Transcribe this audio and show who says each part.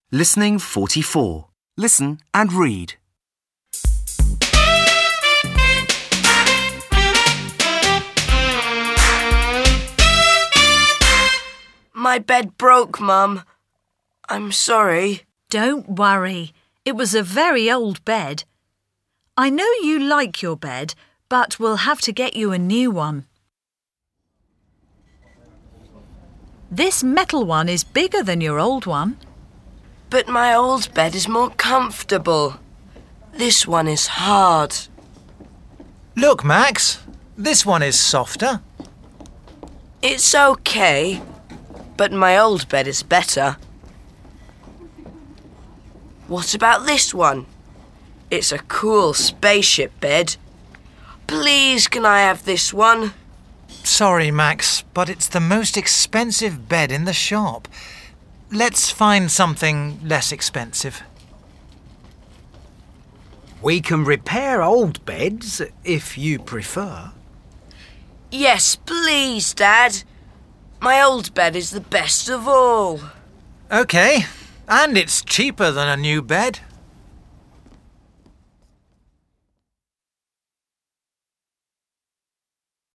Speaker 1: Listening 44. Listen and read.
Speaker 2: My bed broke, Mum. I'm sorry.
Speaker 3: Don't worry. It was a very old bed. I know you like your bed, but we'll have to get you a new one. This metal one is bigger than your old one.
Speaker 2: But my old bed is more comfortable. This one is hard.
Speaker 4: Look, Max. This one is softer.
Speaker 2: It's okay, but my old bed is better. What about this one? It's a cool spaceship bed. Please, can I have this one?
Speaker 4: Sorry, Max, but it's the most expensive bed in the shop. Let's find something less expensive.
Speaker 5: We can repair old beds, if you prefer.
Speaker 2: Yes, please, Dad. My old bed is the best of all.
Speaker 4: OK, and it's cheaper than a new bed.